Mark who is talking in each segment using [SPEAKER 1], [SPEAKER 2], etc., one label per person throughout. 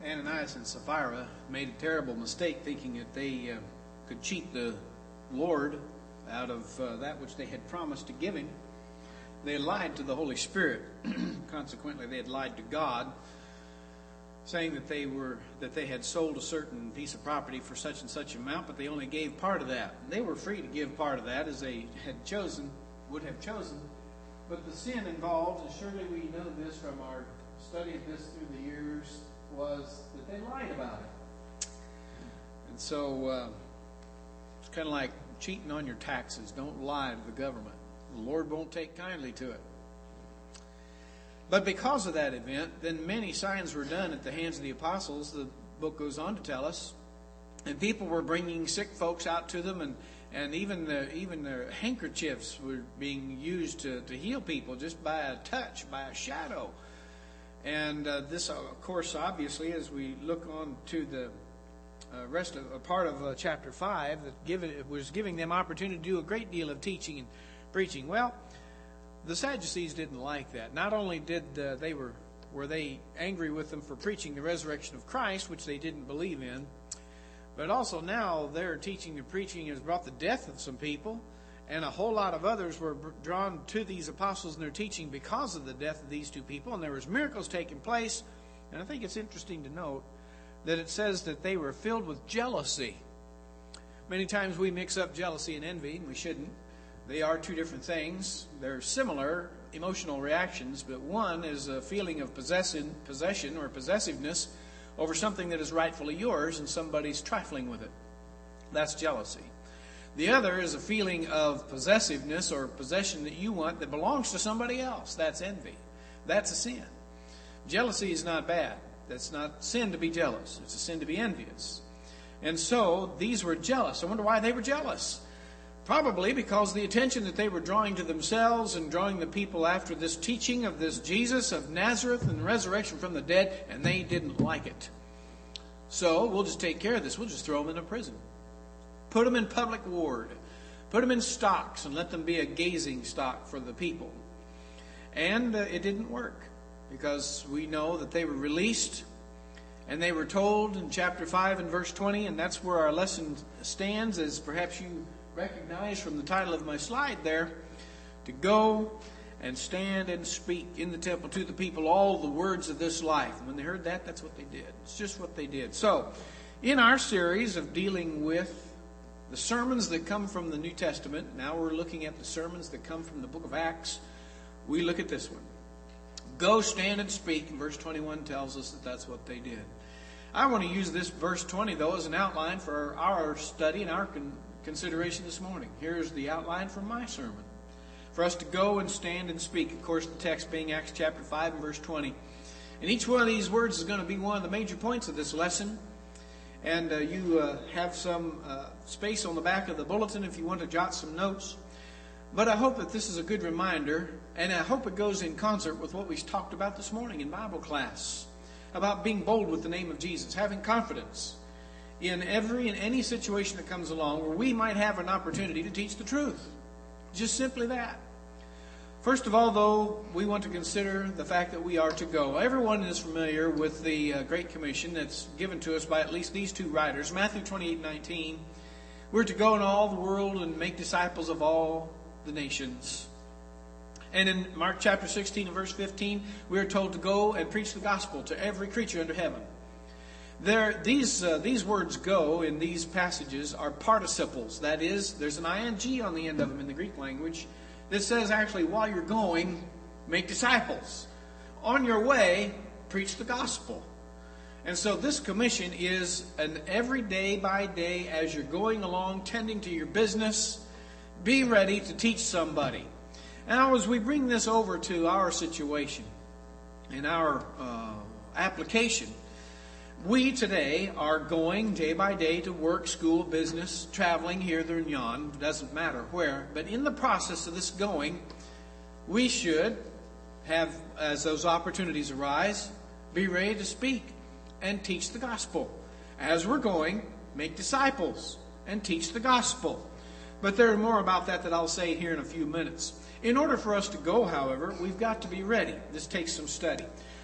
[SPEAKER 1] Ananias and Sapphira made a terrible mistake thinking that they could cheat the Lord out of that which they had promised to give him. They had lied to the Holy Spirit. Consequently, they had lied to God, saying that they had sold a certain piece of property for such and such amount, but they only gave part of that. They were free to give part of that as they would have chosen. But the sin involved, and surely we know this from our study of this through the years, was that they lied about it. And so it's kind of like cheating on your taxes. Don't lie to the government. The Lord won't take kindly to it. But because of that event, then many signs were done at the hands of the apostles, the book goes on to tell us. And people were bringing sick folks out to them, and even their handkerchiefs were being used to heal people just by a touch, by a shadow. And this, of course, obviously, as we look on to the rest of a part of chapter 5, that was giving them opportunity to do a great deal of teaching and preaching. Well, the Sadducees didn't like that. Not only did were they angry with them for preaching the resurrection of Christ, which they didn't believe in, but also now their teaching and preaching has brought the death of some people, and a whole lot of others were drawn to these apostles and their teaching because of the death of these two people, and there was miracles taking place. And I think it's interesting to note that it says that they were filled with jealousy. Many times we mix up jealousy and envy, and we shouldn't. They are two different things. They're similar emotional reactions, but one is a feeling of possession or possessiveness over something that is rightfully yours and somebody's trifling with it. That's jealousy. The other is a feeling of possessiveness or possession that you want that belongs to somebody else. That's envy. That's a sin. Jealousy is not bad. That's not sin to be jealous. It's a sin to be envious. And so these were jealous. I wonder why they were jealous. Probably because the attention that they were drawing to themselves and drawing the people after this teaching of this Jesus of Nazareth and resurrection from the dead, and they didn't like it. So we'll just take care of this. We'll just throw them in a prison. Put them in public ward. Put them in stocks and let them be a gazing stock for the people. And it didn't work, because we know that they were released and they were told in chapter 5 and verse 20, and that's where our lesson stands, as perhaps you recognize from the title of my slide there, to go and stand and speak in the temple to the people all the words of this life. And when they heard that, that's what they did. It's just what they did. So, in our series of dealing with the sermons that come from the New Testament, now we're looking at the sermons that come from the book of Acts, we look at this one. Go, stand, and speak. And verse 21 tells us that that's what they did. I want to use this verse 20, though, as an outline for our study and our consideration this morning. Here's the outline for my sermon. For us to go and stand and speak. Of course, the text being Acts chapter 5 and verse 20. And each one of these words is going to be one of the major points of this lesson. And you have some space on the back of the bulletin if you want to jot some notes. But I hope that this is a good reminder, and I hope it goes in concert with what we talked about this morning in Bible class, about being bold with the name of Jesus, having confidence in any situation that comes along where we might have an opportunity to teach the truth. Just simply that. First of all, though, we want to consider the fact that we are to go. Everyone is familiar with the Great Commission that's given to us by at least these two writers. Matthew 28:19. We're to go in all the world and make disciples of all the nations. And in Mark chapter 16 and verse 15, we are told to go and preach the gospel to every creature under heaven. These words go in these passages are participles. That is, there's an ing on the end of them in the Greek language that says actually while you're going, make disciples. On your way, preach the gospel. And so this commission is an every day by day as you're going along, tending to your business, be ready to teach somebody. Now as we bring this over to our situation and our application, we today are going day by day to work, school, business, traveling here, there, and yon. Doesn't matter where. But in the process of this going, we should have, as those opportunities arise, be ready to speak and teach the gospel. As we're going, make disciples and teach the gospel. But there's more about that I'll say here in a few minutes. In order for us to go, however, we've got to be ready. This takes some study.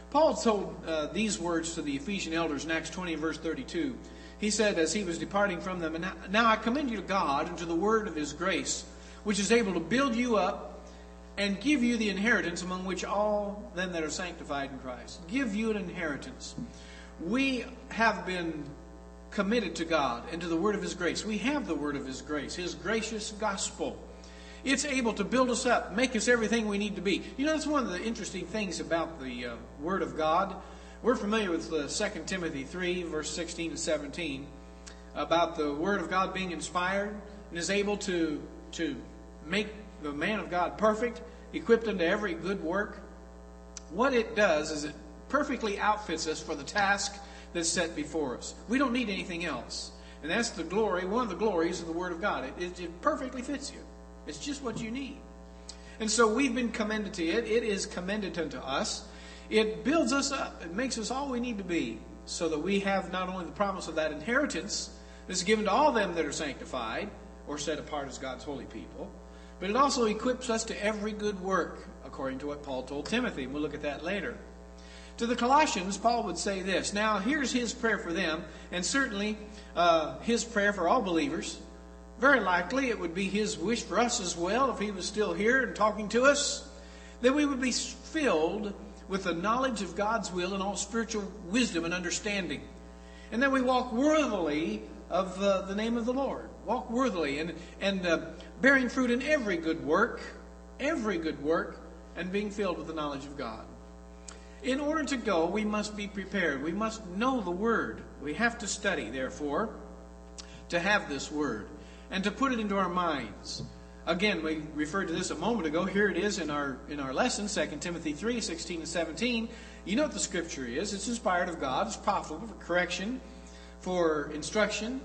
[SPEAKER 1] Paul told these words to the Ephesian elders in Acts 20 and verse 32. He said, as he was departing from them, "And now I commend you to God and to the word of his grace, which is able to build you up and give you the inheritance among which all them that are sanctified in Christ." Give you an inheritance. We have been committed to God and to the word of his grace. We have the word of his grace, his gracious gospel. It's able to build us up, make us everything we need to be. You know, that's one of the interesting things about the word of God. We're familiar with 2 Timothy 3, verse 16 to 17, about the word of God being inspired and is able to make the man of God perfect, equipped unto every good work. What it does is it perfectly outfits us for the task that's set before us. We don't need anything else. And that's the glory, one of the glories of the word of God. It perfectly fits you. It's just what you need. And so we've been commended to it. It is commended unto us. It builds us up. It makes us all we need to be, so that we have not only the promise of that inheritance that's given to all them that are sanctified or set apart as God's holy people, but it also equips us to every good work, according to what Paul told Timothy. And we'll look at that later. To the Colossians, Paul would say this. Now, here's his prayer for them, and certainly his prayer for all believers. Very likely it would be his wish for us as well, if he was still here and talking to us, that we would be filled with the knowledge of God's will and all spiritual wisdom and understanding. And that we walk worthily of the name of the Lord. Walk worthily and bearing fruit in every good work, and being filled with the knowledge of God. In order to go, we must be prepared. We must know the Word. We have to study, therefore, to have this Word and to put it into our minds. Again, we referred to this a moment ago. Here it is in our lesson, 2 Timothy 3, 16 and 17. You know what the Scripture is. It's inspired of God. It's profitable for correction, for instruction,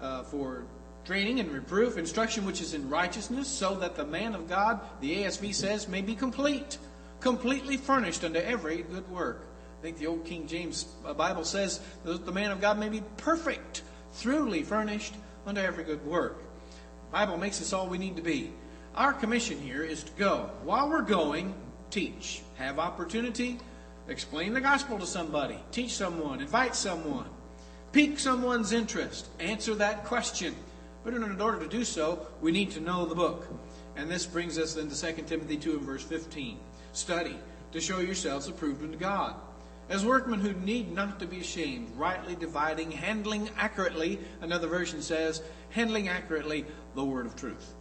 [SPEAKER 1] for training and reproof, instruction which is in righteousness, so that the man of God, the ASV says, may be complete, completely furnished unto every good work. I think the old King James Bible says that the man of God may be perfect, thoroughly furnished unto every good work. The Bible makes us all we need to be. Our commission here is to go. While we're going, teach. Have opportunity. Explain the gospel to somebody. Teach someone. Invite someone. Pique someone's interest. Answer that question. But in order to do so, we need to know the book. And this brings us then to 2 Timothy 2 and verse 15. Study to show yourselves approved unto God, as workmen who need not to be ashamed, rightly dividing, handling accurately, another version says, handling accurately the word of truth.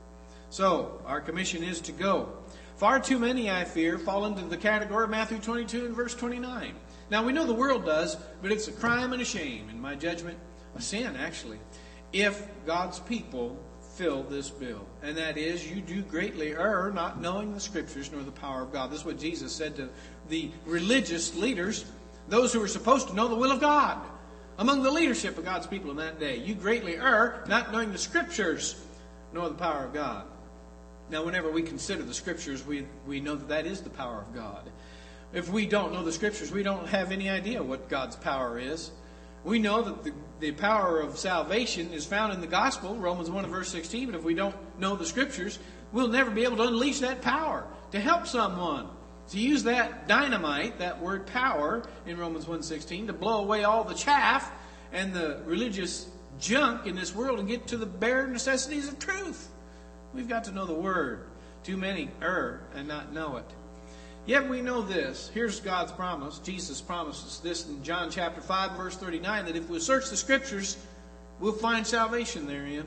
[SPEAKER 1] So, our commission is to go. Far too many, I fear, fall into the category of Matthew 22 and verse 29. Now, we know the world does, but it's a crime and a shame, in my judgment, a sin, actually, if God's people fill this bill. And that is, you do greatly err, not knowing the Scriptures nor the power of God. This is what Jesus said to the religious leaders, those who were supposed to know the will of God, among the leadership of God's people in that day. You greatly err, not knowing the Scriptures nor the power of God. Now, whenever we consider the Scriptures, we know that that is the power of God. If we don't know the Scriptures, we don't have any idea what God's power is. We know that the power of salvation is found in the gospel, Romans 1 and verse 16, but if we don't know the Scriptures, we'll never be able to unleash that power to help someone. To use that dynamite, that word power, in Romans 1:16, to blow away all the chaff and the religious junk in this world and get to the bare necessities of truth. We've got to know the Word. Too many err and not know it. Yet we know this. Here's God's promise. Jesus promises this in John chapter 5, verse 39, that if we search the Scriptures, we'll find salvation therein.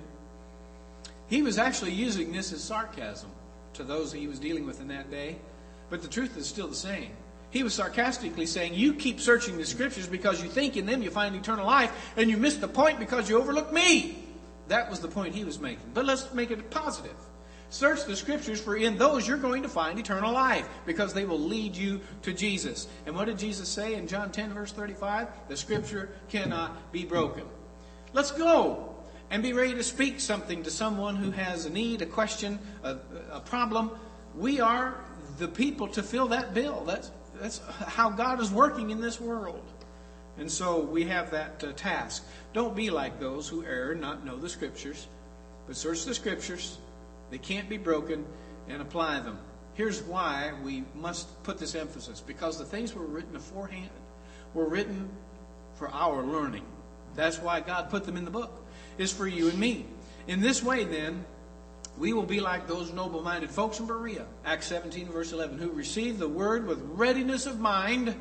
[SPEAKER 1] He was actually using this as sarcasm to those that he was dealing with in that day. But the truth is still the same. He was sarcastically saying, you keep searching the Scriptures because you think in them you find eternal life, and you miss the point because you overlook me. That was the point he was making. But let's make it positive. Search the Scriptures, for in those you're going to find eternal life, because they will lead you to Jesus. And what did Jesus say in John 10, verse 35? The Scripture cannot be broken. Let's go and be ready to speak something to someone who has a need, a question, a problem. We are the people to fill that bill. That's how God is working in this world. And so we have that task. Don't be like those who err and not know the Scriptures, but search the Scriptures. They can't be broken, and apply them. Here's why we must put this emphasis. Because the things were written beforehand were written for our learning. That's why God put them in the book. It's for you and me. In this way, then, we will be like those noble-minded folks in Berea, Acts 17, verse 11, who received the word with readiness of mind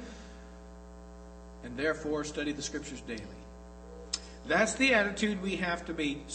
[SPEAKER 1] and therefore study the Scriptures daily. That's the attitude we have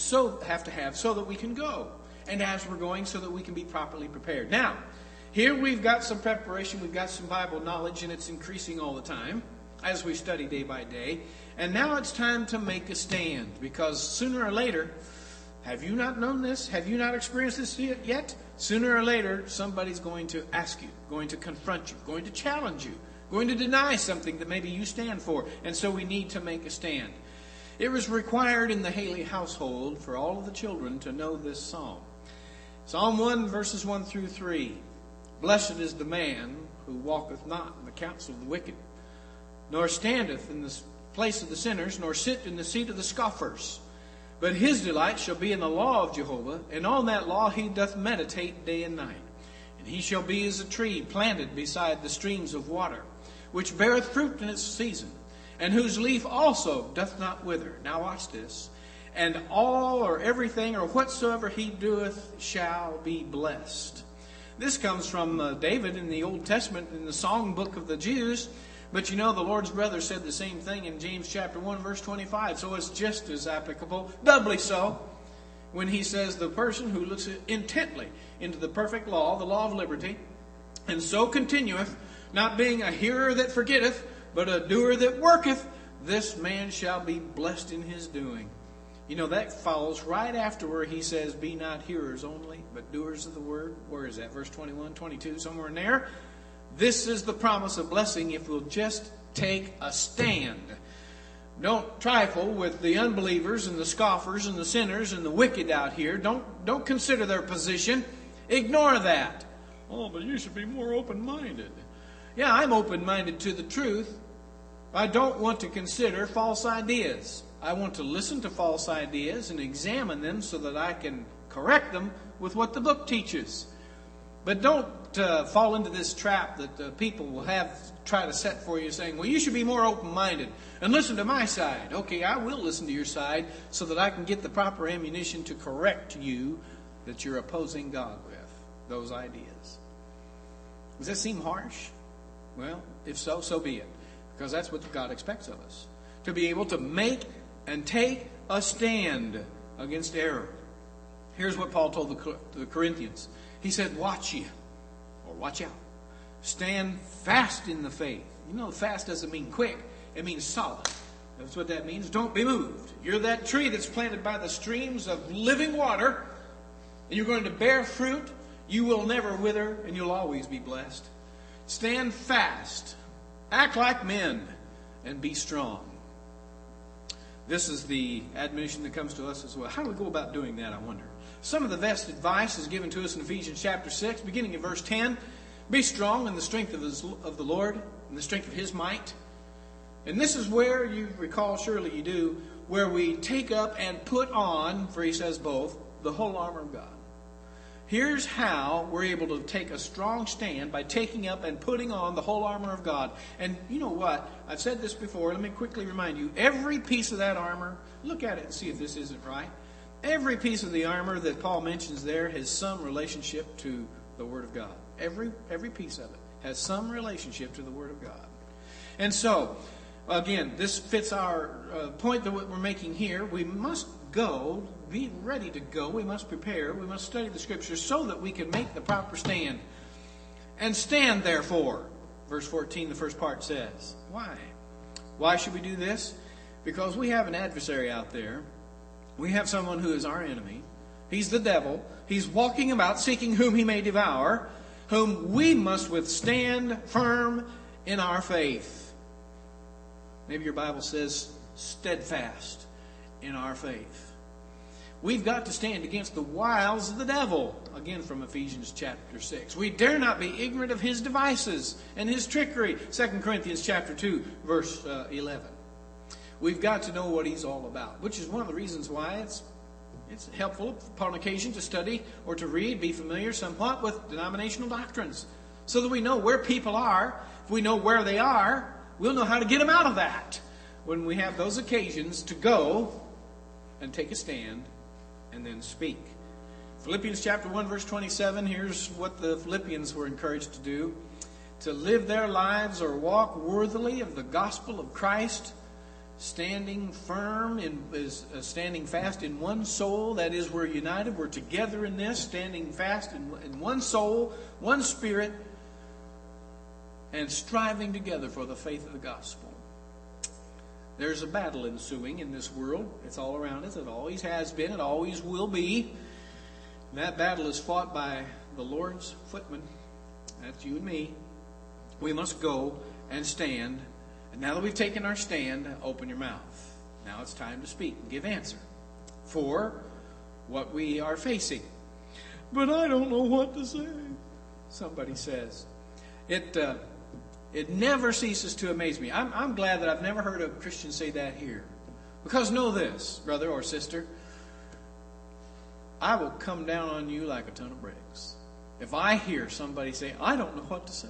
[SPEAKER 1] to have so that we can go. And as we're going, so that we can be properly prepared. Now, here we've got some preparation, we've got some Bible knowledge, and it's increasing all the time as we study day by day. And now it's time to make a stand, because sooner or later, have you not known this? Have you not experienced this yet? Sooner or later, somebody's going to ask you, going to confront you, going to challenge you, going to deny something that maybe you stand for. And so we need to make a stand. It was required in the Haley household for all of the children to know this psalm. Psalm 1, verses 1 through 3. Blessed is the man who walketh not in the counsel of the wicked, nor standeth in the place of the sinners, nor sit in the seat of the scoffers. But his delight shall be in the law of Jehovah, and on that law he doth meditate day and night. And he shall be as a tree planted beside the streams of water, which beareth fruit in its season, and whose leaf also doth not wither. Now watch this. And all or everything or whatsoever he doeth shall be blessed. This comes from David in the Old Testament in the songbook of the Jews. But you know, the Lord's brother said the same thing in James chapter 1, verse 25. So it's just as applicable, doubly so, when he says the person who looks intently into the perfect law, the law of liberty, and so continueth, not being a hearer that forgetteth, but a doer that worketh, this man shall be blessed in his doing. You know, that follows right after where he says, be not hearers only, but doers of the word. Where is that? Verse 21, 22, somewhere in there. This is the promise of blessing if we'll just take a stand. Don't trifle with the unbelievers and the scoffers and the sinners and the wicked out here. Don't consider their position. Ignore that. Oh, but you should be more open-minded. Yeah, I'm open-minded to the truth. I don't want to consider false ideas. I want to listen to false ideas and examine them so that I can correct them with what the book teaches. But don't fall into this trap that people will try to set for you, saying, well, you should be more open-minded and listen to my side. Okay, I will listen to your side so that I can get the proper ammunition to correct you that you're opposing God with those ideas. Does that seem harsh? Well, if so, so be it. Because that's what God expects of us. To be able to make and take a stand against error. Here's what Paul told the Corinthians. He said, watch ye, or watch out. Stand fast in the faith. You know, fast doesn't mean quick. It means solid. That's what that means. Don't be moved. You're that tree that's planted by the streams of living water, and you're going to bear fruit. You will never wither, and you'll always be blessed. Stand fast. Act like men, and be strong. This is the admonition that comes to us as well. How do we go about doing that, I wonder? Some of the best advice is given to us in Ephesians chapter 6, beginning in verse 10. Be strong in the strength of the Lord, in the strength of His might. And this is where, you recall, surely you do, where we take up and put on, for he says both, the whole armor of God. Here's how we're able to take a strong stand, by taking up and putting on the whole armor of God. And you know what? I've said this before. Let me quickly remind you. Every piece of that armor, look at it and see if this isn't right. Every piece of the armor that Paul mentions there has some relationship to the Word of God. Every piece of it has some relationship to the Word of God. And so, again, this fits our point that we're making here. We must go, be ready to go. We must prepare. We must study the Scriptures so that we can make the proper stand. And stand, therefore, verse 14, the first part says. Why? Why should we do this? Because we have an adversary out there. We have someone who is our enemy. He's the devil. He's walking about seeking whom he may devour, whom we must withstand firm in our faith. Maybe your Bible says steadfast in our faith. We've got to stand against the wiles of the devil. Again, from Ephesians chapter 6. We dare not be ignorant of his devices and his trickery. 2 Corinthians chapter 2, verse 11. We've got to know what he's all about, which is one of the reasons why it's It's helpful upon occasion to study or to read, be familiar somewhat with denominational doctrines, so that we know where people are. If we know where they are, we'll know how to get them out of that when we have those occasions to go and take a stand and then speak. Philippians chapter 1, verse 27, here's what the Philippians were encouraged to do: to live their lives or walk worthily of the gospel of Christ, standing fast in one soul. That is, we're united, we're together in this, standing fast in one soul, one spirit, and striving together for the faith of the gospel. There's a battle ensuing in this world. It's all around us. It always has been. It always will be. And that battle is fought by the Lord's footmen. That's you and me. We must go and stand. And now that we've taken our stand, open your mouth. Now it's time to speak and give answer for what we are facing. But I don't know what to say, somebody says. It never ceases to amaze me. I'm glad that I've never heard a Christian say that here. Because know this, brother or sister, I will come down on you like a ton of bricks if I hear somebody say, I don't know what to say.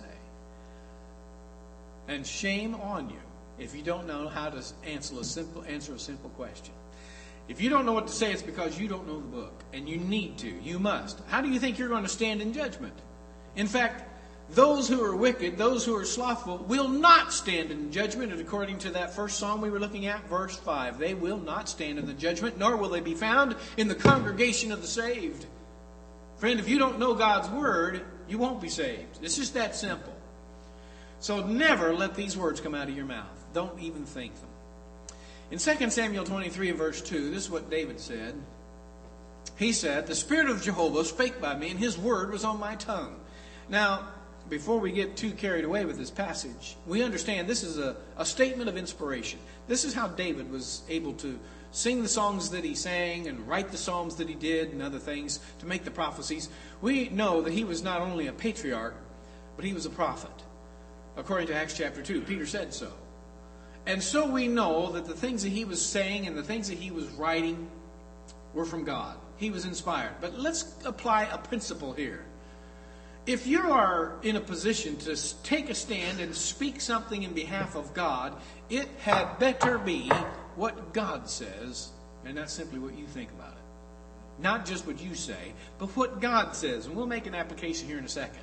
[SPEAKER 1] And shame on you if you don't know how to answer a simple question. If you don't know what to say, it's because you don't know the book. And you need to. You must. How do you think you're going to stand in judgment? In fact, those who are wicked, those who are slothful, will not stand in judgment. And according to that first psalm we were looking at, verse 5, they will not stand in the judgment, nor will they be found in the congregation of the saved. Friend, if you don't know God's word, you won't be saved. It's just that simple. So never let these words come out of your mouth. Don't even think them. In 2 Samuel 23 verse 2, this is what David said. He said, the Spirit of Jehovah spake by me, and His word was on my tongue. Now, before we get too carried away with this passage, we understand this is a statement of inspiration. This is how David was able to sing the songs that he sang and write the psalms that he did and other things to make the prophecies. We know that he was not only a patriarch, but he was a prophet. According to Acts chapter 2, Peter said so. And so we know that the things that he was saying and the things that he was writing were from God. He was inspired. But let's apply a principle here. If you are in a position to take a stand and speak something in behalf of God, it had better be what God says, and not simply what you think about it. Not just what you say, but what God says. And we'll make an application here in a second.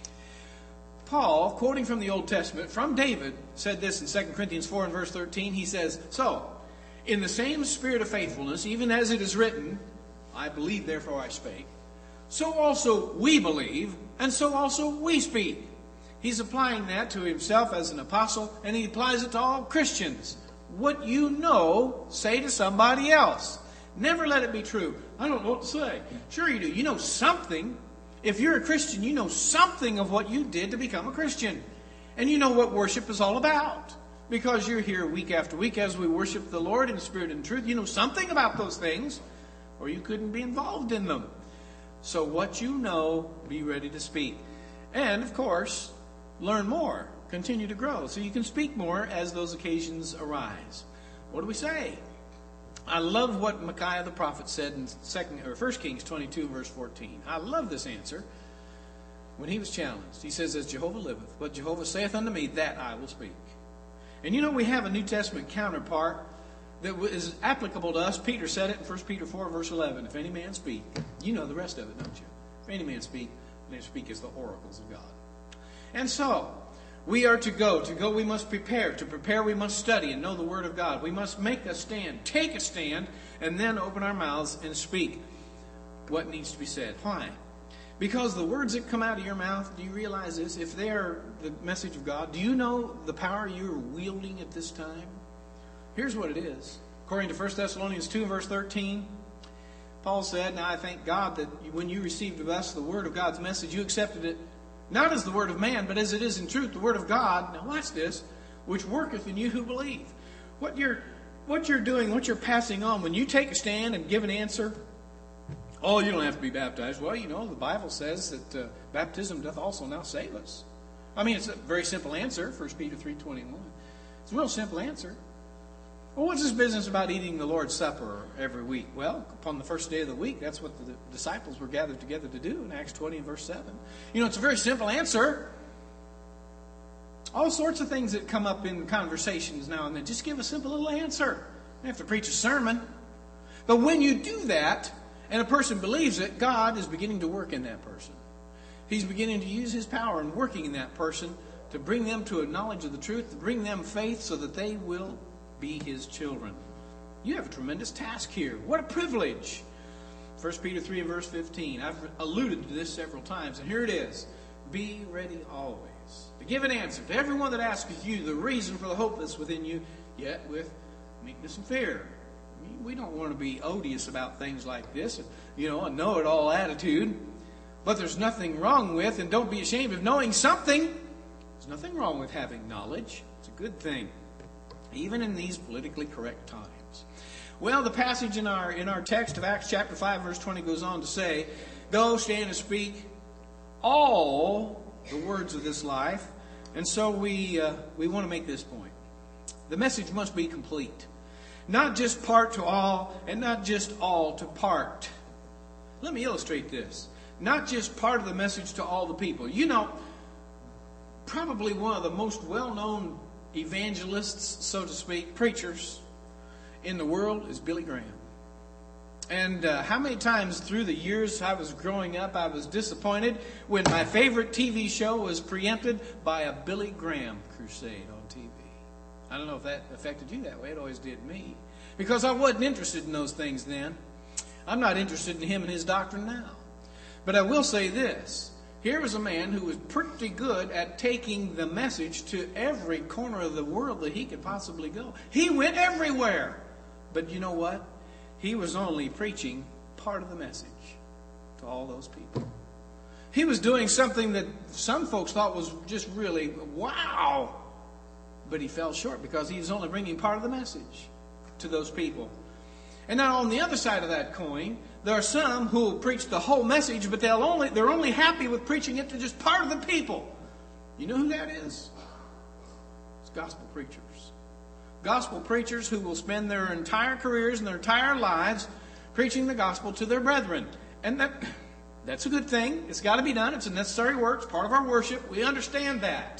[SPEAKER 1] Paul, quoting from the Old Testament, from David, said this in 2 Corinthians 4 and verse 13. He says, so, in the same spirit of faithfulness, even as it is written, I believe, therefore I spake, so also we believe, and so also we speak. He's applying that to himself as an apostle, and he applies it to all Christians. What you know, say to somebody else. Never let it be true. I don't know what to say. Sure you do. You know something. If you're a Christian, you know something of what you did to become a Christian. And you know what worship is all about. Because you're here week after week as we worship the Lord in spirit and truth. You know something about those things, or you couldn't be involved in them. So what you know, be ready to speak. And, of course, learn more. Continue to grow so you can speak more as those occasions arise. What do we say? I love what Micaiah the prophet said in 1 Kings 22 verse 14. I love this answer. When he was challenged, he says, as Jehovah liveth, what Jehovah saith unto me, that I will speak. And you know, we have a New Testament counterpart that is applicable to us. Peter said it in 1 Peter 4 verse 11. If any man speak, you know the rest of it, don't you? If any man speak, they speak as the oracles of God. And so, we are to go. To go we must prepare. To prepare we must study and know the Word of God. We must make a stand, take a stand, and then open our mouths and speak what needs to be said. Why? Because the words that come out of your mouth, do you realize this? If they are the message of God, do you know the power you're wielding at this time? Here's what it is. According to 1 Thessalonians 2 verse 13, Paul said, now I thank God that when you received of us the word of God's message, you accepted it not as the word of man, but as it is in truth, the word of God. Now watch this, which worketh in you who believe. What you're doing, what you're passing on, when you take a stand and give an answer, oh, you don't have to be baptized. Well, you know, the Bible says that baptism doth also now save us. I mean, it's a very simple answer, 1 Peter 3:21. It's a real simple answer. Well, what's his business about eating the Lord's Supper every week? Well, upon the first day of the week, that's what the disciples were gathered together to do in Acts 20 and verse 7. You know, it's a very simple answer. All sorts of things that come up in conversations now and then. Just give a simple little answer. You have to preach a sermon. But when you do that, and a person believes it, God is beginning to work in that person. He's beginning to use His power and working in that person to bring them to a knowledge of the truth, to bring them faith so that they will be His children. You have a tremendous task here. What a privilege. 1 Peter 3 and verse 15. I've alluded to this several times, and here it is. Be ready always to give an answer to everyone that asks you the reason for the hope that's within you, yet with meekness and fear. We don't want to be odious about things like this, you know, a know-it-all attitude. But there's nothing wrong with, and don't be ashamed of knowing something. There's nothing wrong with having knowledge. It's a good thing, even in these politically correct times. Well, the passage in our text of Acts chapter 5, verse 20 goes on to say, "Go, stand and speak all the words of this life." And so we want to make this point. The message must be complete. Not just part to all, and not just all to part. Let me illustrate this. Not just part of the message to all the people. You know, probably one of the most well-known evangelists, so to speak, preachers in the world is Billy Graham. And how many times through the years I was growing up, I was disappointed when my favorite TV show was preempted by a Billy Graham crusade on TV. I don't know if that affected you that way. It always did me. Because I wasn't interested in those things then. I'm not interested in him and his doctrine now. But I will say this. Here was a man who was pretty good at taking the message to every corner of the world that he could possibly go. He went everywhere. But you know what? He was only preaching part of the message to all those people. He was doing something that some folks thought was just really, wow. But he fell short because he was only bringing part of the message to those people. And now on the other side of that coin, there are some who will preach the whole message, but they're only happy with preaching it to just part of the people. You know who that is? It's gospel preachers. Gospel preachers who will spend their entire careers and their entire lives preaching the gospel to their brethren. And that's a good thing. It's got to be done. It's a necessary work. It's part of our worship. We understand that.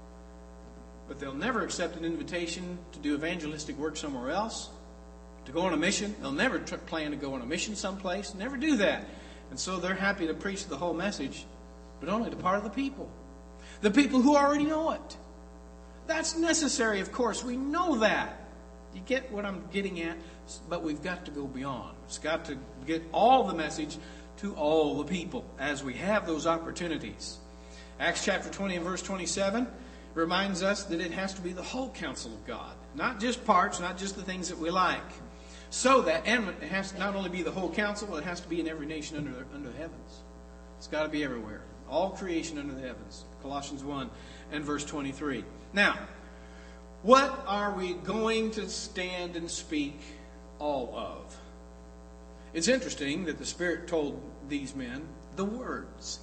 [SPEAKER 1] But they'll never accept an invitation to do evangelistic work somewhere else, to go on a mission. They'll never plan to go on a mission someplace. Never do that. And so they're happy to preach the whole message, but only to part of the people. The people who already know it. That's necessary, of course. We know that. You get what I'm getting at? But we've got to go beyond. It's got to get all the message to all the people as we have those opportunities. Acts chapter 20 and verse 27 reminds us that it has to be the whole counsel of God. Not just parts, not just the things that we like. So that, and it has to not only be the whole counsel, it has to be in every nation under the heavens. It's got to be everywhere. All creation under the heavens. Colossians 1 and verse 23. Now, what are we going to stand and speak all of? It's interesting that the Spirit told these men the words.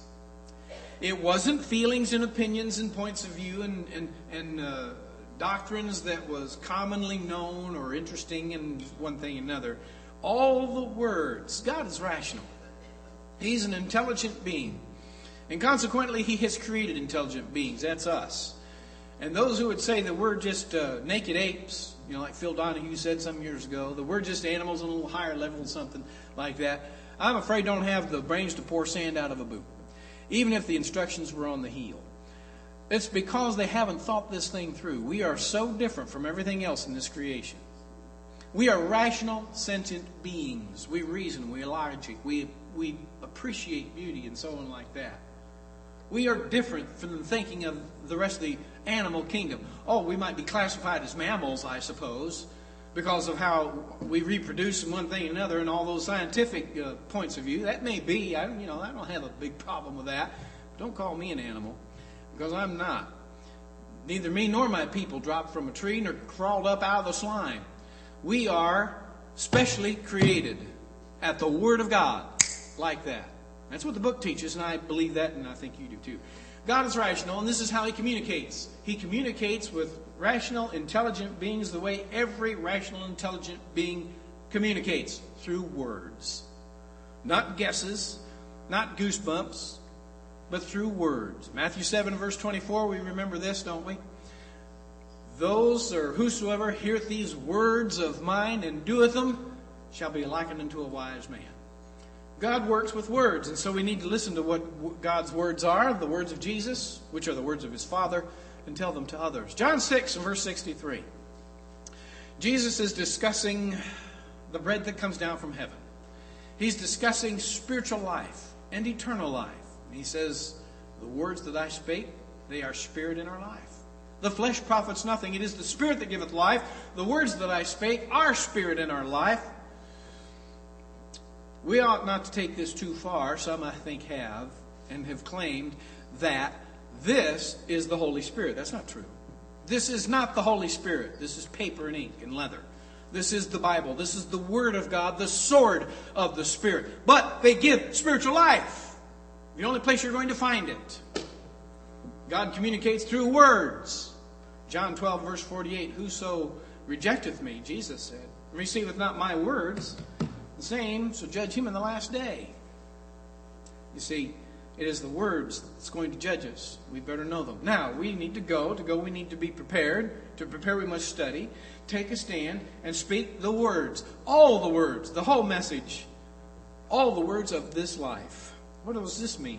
[SPEAKER 1] It wasn't feelings and opinions and points of view and doctrines that was commonly known or interesting in one thing or another. All the words. God is rational. He's an intelligent being. And consequently, He has created intelligent beings. That's us. And those who would say that we're just naked apes, you know, like Phil Donahue said some years ago, that we're just animals on a little higher level, something like that, I'm afraid don't have the brains to pour sand out of a boot, even if the instructions were on the heel. It's because they haven't thought this thing through. We are so different from everything else in this creation. We are rational, sentient beings. We reason, we logic, we appreciate beauty and so on like that. We are different from the thinking of the rest of the animal kingdom. Oh, we might be classified as mammals, I suppose, because of how we reproduce in one thing and another and all those scientific points of view. That may be. I don't have a big problem with that. But don't call me an animal, because I'm not. Neither me nor my people dropped from a tree nor crawled up out of the slime. We are specially created at the Word of God like that. That's what the book teaches, and I believe that, and I think you do too. God is rational, and this is how He communicates. He communicates with rational, intelligent beings the way every rational, intelligent being communicates, through words. Not guesses, not goosebumps, but through words. Matthew 7, verse 24, we remember this, don't we? Those or whosoever heareth these words of mine and doeth them shall be likened unto a wise man. God works with words, and so we need to listen to what God's words are, the words of Jesus, which are the words of His Father, and tell them to others. John 6 and verse 63. Jesus is discussing the bread that comes down from heaven. He's discussing spiritual life and eternal life. And He says, the words that I spake, they are spirit in our life. The flesh profits nothing. It is the Spirit that giveth life. The words that I spake are spirit in our life. We ought not to take this too far. Some, I think, have, and have claimed that this is the Holy Spirit. That's not true. This is not the Holy Spirit. This is paper and ink and leather. This is the Bible. This is the Word of God, the sword of the Spirit. But they give spiritual life. The only place you're going to find it. God communicates through words. John 12, verse 48, whoso rejecteth me, Jesus said, receiveth not my words, the same shall judge him in the last day. You see, it is the words that's going to judge us. We better know them. Now, we need to go. To go, we need to be prepared. To prepare, we must study, take a stand, and speak the words. All the words, the whole message. All the words of this life. What does this mean?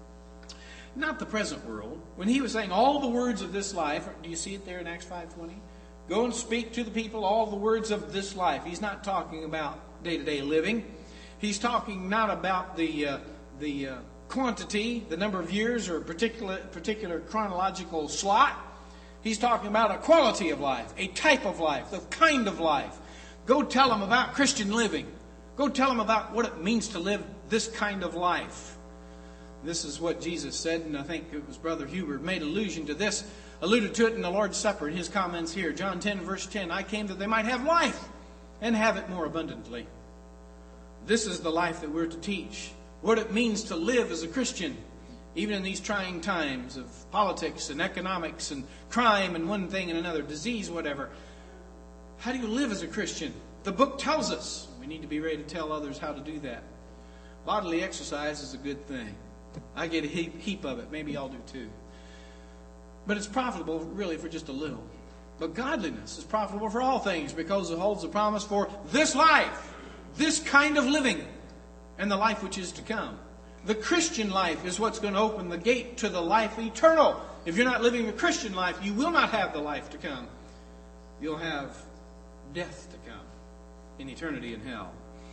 [SPEAKER 1] Not the present world. When He was saying all the words of this life, do you see it there in Acts 5:20? Go and speak to the people all the words of this life. He's not talking about day-to-day living. He's talking not about the quantity, the number of years, or a particular chronological slot. He's talking about a quality of life, a type of life, the kind of life. Go tell them about Christian living. Go tell them about what it means to live this kind of life. This is what Jesus said, and I think it was Brother Hubert made allusion to this, alluded to it in the Lord's Supper in his comments here. John 10, verse 10, I came that they might have life and have it more abundantly. This is the life that we're to teach. What it means to live as a Christian, even in these trying times of politics and economics and crime and one thing and another, disease, whatever. How do you live as a Christian? The book tells us. We need to be ready to tell others how to do that. Bodily exercise is a good thing. I get a heap of it. Maybe y'all do too. But it's profitable really for just a little. But godliness is profitable for all things because it holds the promise for this life, this kind of living, and the life which is to come. The Christian life is what's going to open the gate to the life eternal. If you're not living the Christian life, you will not have the life to come. You'll have death to come in eternity in hell.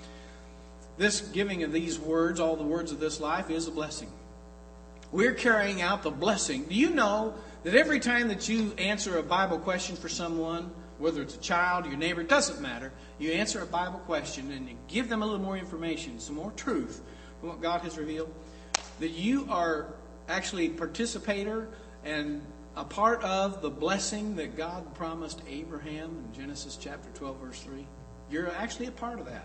[SPEAKER 1] This giving of these words, all the words of this life, is a blessing. We're carrying out the blessing. Do you know that every time that you answer a Bible question for someone, whether it's a child, your neighbor, it doesn't matter, you answer a Bible question and you give them a little more information, some more truth from what God has revealed, that you are actually a participator and a part of the blessing that God promised Abraham in Genesis chapter 12, verse 3. You're actually a part of that.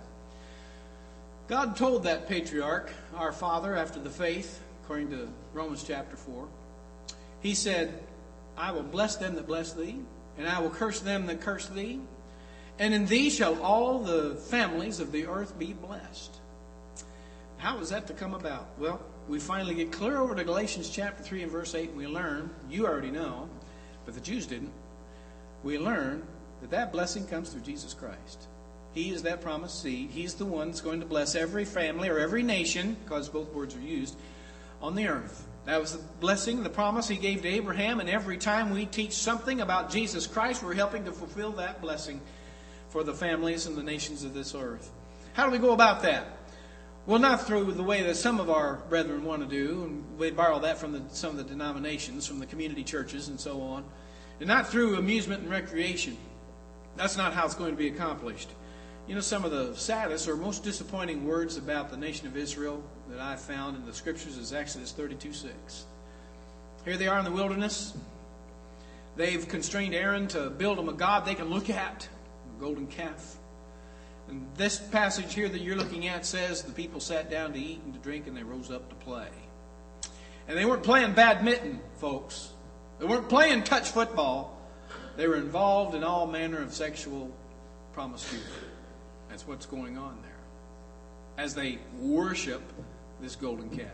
[SPEAKER 1] God told that patriarch, our father after the faith, according to Romans chapter 4, He said, I will bless them that bless thee, and I will curse them that curse thee, and in thee shall all the families of the earth be blessed. How is that to come about? Well, we finally get clear over to Galatians chapter 3 and verse 8, and we learn, you already know, but the Jews didn't, we learn that that blessing comes through Jesus Christ. He is that promised seed. He's the one that's going to bless every family or every nation, because both words are used, on the earth. That was the blessing, the promise He gave to Abraham, and every time we teach something about Jesus Christ, we're helping to fulfill that blessing for the families and the nations of this earth. How do we go about that? Well, not through the way that some of our brethren want to do, and we borrow that from some of the denominations, from the community churches and so on, and not through amusement and recreation. That's not how it's going to be accomplished. You know, some of the saddest or most disappointing words about the nation of Israel that I've found in the Scriptures is Exodus 32:6. Here they are in the wilderness. They've constrained Aaron to build them a god they can look at, a golden calf. And this passage here that you're looking at says the people sat down to eat and to drink and they rose up to play. And they weren't playing badminton, folks. They weren't playing touch football. They were involved in all manner of sexual promiscuity. That's what's going on there as they worship this golden calf.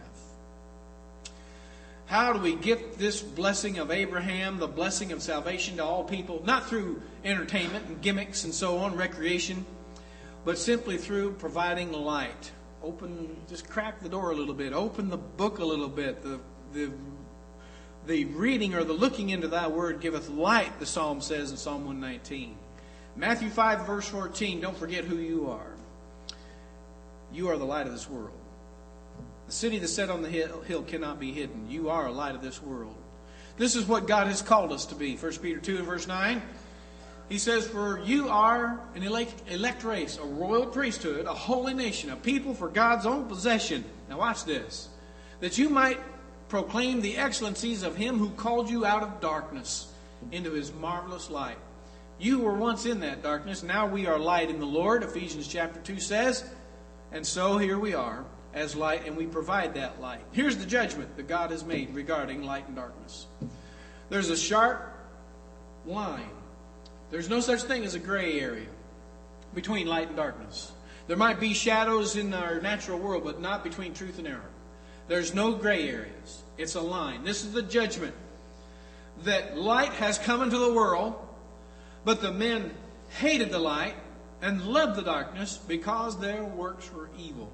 [SPEAKER 1] How do we get this blessing of Abraham, the blessing of salvation to all people? Not through entertainment and gimmicks and so on, recreation, but simply through providing light. Just crack the door a little bit. Open the book a little bit. The reading or the looking into thy word giveth light, the psalm says in Psalm 119. Matthew 5, verse 14, don't forget who you are. You are the light of this world. The city that's set on the hill cannot be hidden. You are a light of this world. This is what God has called us to be. 1 Peter 2 and verse 9. He says, for you are an elect race, a royal priesthood, a holy nation, a people for God's own possession. Now watch this. That you might proclaim the excellencies of him who called you out of darkness into his marvelous light. You were once in that darkness. Now we are light in the Lord, Ephesians chapter 2 says. And so here we are as light, and we provide that light. Here's the judgment that God has made regarding light and darkness. There's a sharp line. There's no such thing as a gray area between light and darkness. There might be shadows in our natural world, but not between truth and error. There's no gray areas. It's a line. This is the judgment. That light has come into the world, but the men hated the light and loved the darkness because their works were evil.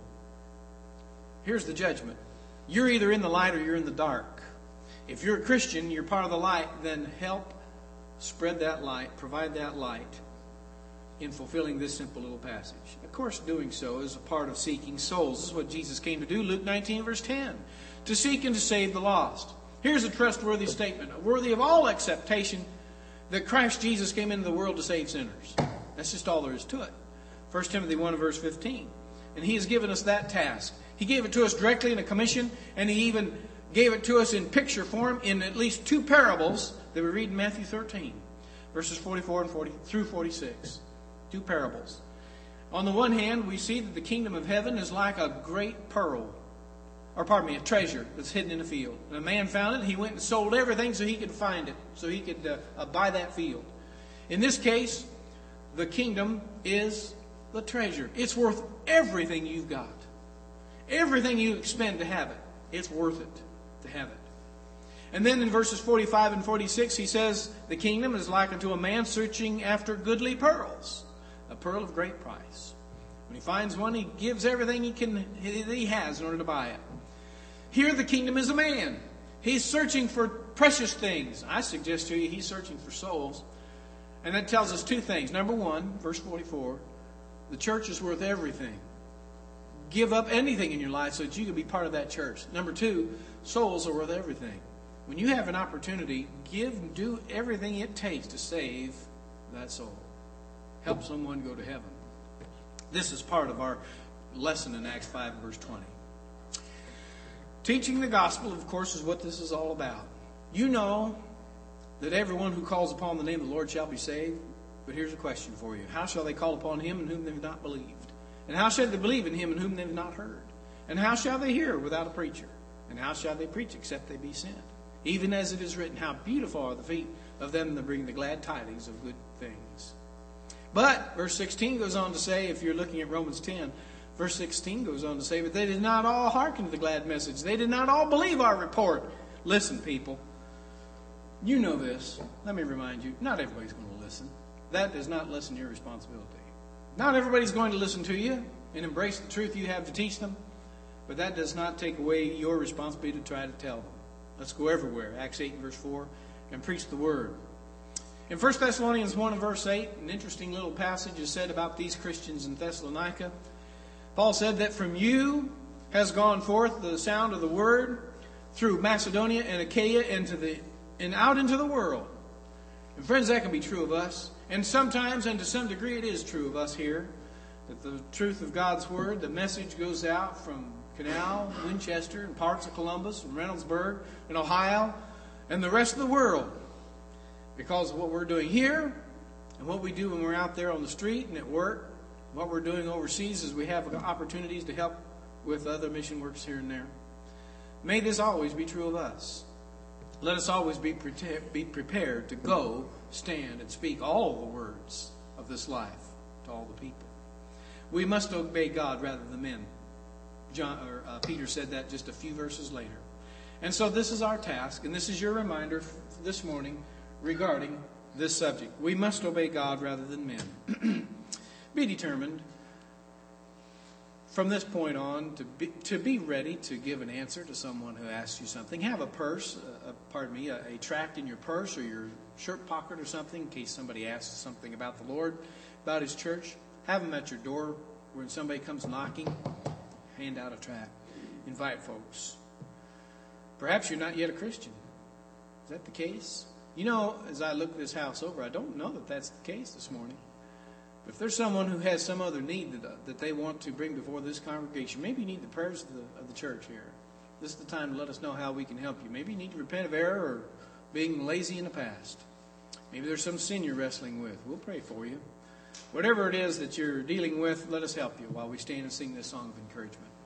[SPEAKER 1] Here's the judgment. You're either in the light or you're in the dark. If you're a Christian, you're part of the light, then help spread that light, provide that light in fulfilling this simple little passage. Of course, doing so is a part of seeking souls. This is what Jesus came to do, Luke 19, verse 10. To seek and to save the lost. Here's a trustworthy statement, worthy of all acceptation, that Christ Jesus came into the world to save sinners. That's just all there is to it. 1 Timothy 1, verse 15. And he has given us that task. He gave it to us directly in a commission, and he even gave it to us in picture form in at least two parables that we read in Matthew 13, verses 44 and 40 through 46. Two parables. On the one hand, we see that the kingdom of heaven is like a great pearl, a treasure that's hidden in a field. And a man found it, he went and sold everything so he could find it, so he could buy that field. In this case, the kingdom is the treasure. It's worth everything you've got. Everything you expend to have it, it's worth it to have it. And then in verses 45 and 46, he says, the kingdom is like unto a man searching after goodly pearls, a pearl of great price. When he finds one, he gives everything he has in order to buy it. Here the kingdom is a man. He's searching for precious things. I suggest to you he's searching for souls. And that tells us two things. Number one, verse 44, the church is worth everything. Give up anything in your life so that you can be part of that church. Number two, souls are worth everything. When you have an opportunity, do everything it takes to save that soul. Help someone go to heaven. This is part of our lesson in Acts 5, verse 20. Teaching the gospel, of course, is what this is all about. You know that everyone who calls upon the name of the Lord shall be saved. But here's a question for you. How shall they call upon him in whom they have not believed? And how shall they believe in him in whom they have not heard? And how shall they hear without a preacher? And how shall they preach except they be sent? Even as it is written, how beautiful are the feet of them that bring the glad tidings of good things. But, verse 16 goes on to say, if you're looking at Romans 10, verse 16 goes on to say, but they did not all hearken to the glad message. They did not all believe our report. Listen, people. You know this. Let me remind you, not everybody's going to listen. That does not lessen your responsibility. Not everybody's going to listen to you and embrace the truth you have to teach them, but that does not take away your responsibility to try to tell them. Let's go everywhere, Acts 8 and verse 4, and preach the word. In 1 Thessalonians 1 and verse 8, an interesting little passage is said about these Christians in Thessalonica. Paul said that from you has gone forth the sound of the word through Macedonia and Achaia and out into the world. And friends, that can be true of us. And sometimes, and to some degree, it is true of us here, that the truth of God's word, the message goes out from Canal, Winchester, and parts of Columbus, and Reynoldsburg, and Ohio, and the rest of the world. Because of what we're doing here, and what we do when we're out there on the street and at work, what we're doing overseas is we have opportunities to help with other mission works here and there. May this always be true of us. Let us always be prepared to go, stand, and speak all the words of this life to all the people. We must obey God rather than men. Peter said that just a few verses later. And so this is our task, and this is your reminder this morning regarding this subject. We must obey God rather than men. Be determined from this point on to be ready to give an answer to someone who asks you something. Have a tract in your purse or your shirt pocket or something in case somebody asks something about the Lord, about His church. Have them at your door when somebody comes knocking. Hand out a tract. Invite folks. Perhaps you're not yet a Christian. Is that the case? You know, as I look this house over, I don't know that that's the case this morning. But if there's someone who has some other need that they want to bring before this congregation, maybe you need the prayers of the church here. This is the time to let us know how we can help you. Maybe you need to repent of error or being lazy in the past. Maybe there's some sin you're wrestling with. We'll pray for you. Whatever it is that you're dealing with, let us help you while we stand and sing this song of encouragement.